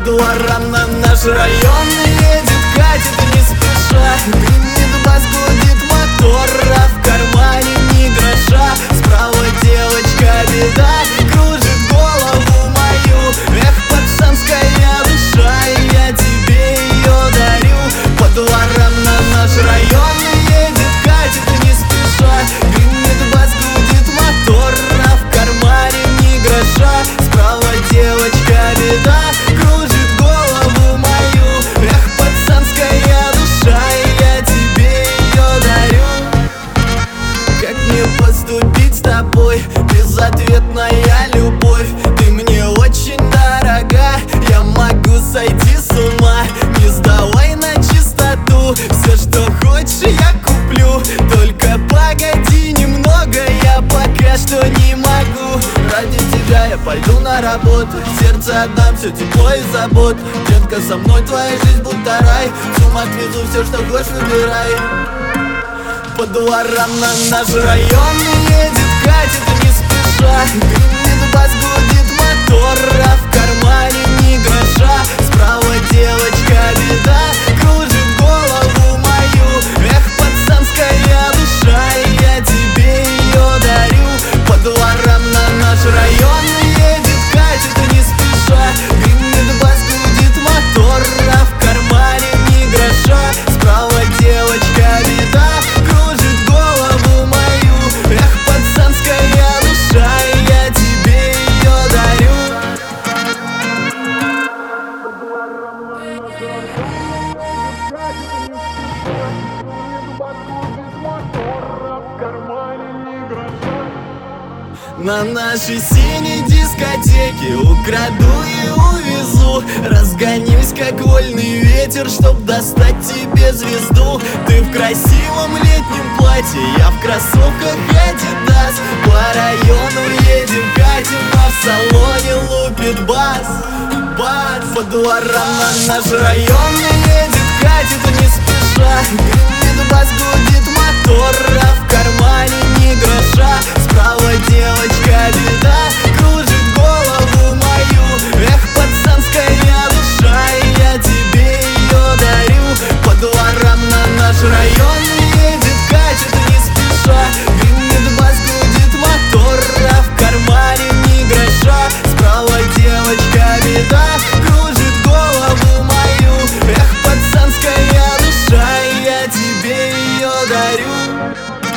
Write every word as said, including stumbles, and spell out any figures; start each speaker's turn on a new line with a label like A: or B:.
A: дворам на наш район едет, катит не спеша. Гремит бас, гудит мотор, а в кармане ни гроша. Справа девочка беда, кружит голову мою. Эх, пацанская душа, я тебе ее дарю. По дворам на наш район едет, катит не спеша. Гремит бас, гудит мотор, а в кармане ни гроша. Справа девочка беда, кружит голову мою. Эх, пацанская душа, я тебе ее дарю. Как мне поступить с тобой? Безответная любовь, ты мне очень дорога. Я могу сойти с ума, не сдавай на чистоту. Все, что хочешь, я куплю, только погоди немного, я пока что не могу. Ради тебя я пойду на работу, сердце отдам, все тепло и забот. Детка, со мной твоя жизнь будто рай, с ума отвезу, все, что хочешь, выбирай. По дворам на наш район едет, катит не спеша. Гремит бас, гудит мотор, а в кармане ни гроша. Справа девочка беда, кружит голову мою. Эх, пацанская душа, я тебе ее дарю. По дворам на наш район едет, катит не спеша. Гремит бас, гудит мотор, а в кармане ни гроша. Справа девочка беда, кружит голову мою. Эх, пацанская душа, я тебе ее дарю. На нашей синей дискотеке украду и увезу. Разгонюсь, как вольный ветер, чтоб достать тебе звезду. Ты в красивом летнем платье, я в кроссовках Adidas. По району едем, катим, а в салоне лупит бас. Бас. По дворам на наш район едет, катит не спеша. Гремит бас, гудит мотор, а в кармане ни гроша. Справа девочка беда, кружит голову мою. Эх, пацанская душа, я тебе ее дарю. По дворам на наш район едет, катит не спеша. Гремит бас, гудит мотор, а в кармане ни гроша. Справа девочка беда, кружит голову мою. Эх, пацанская душа, я тебе ее дарю.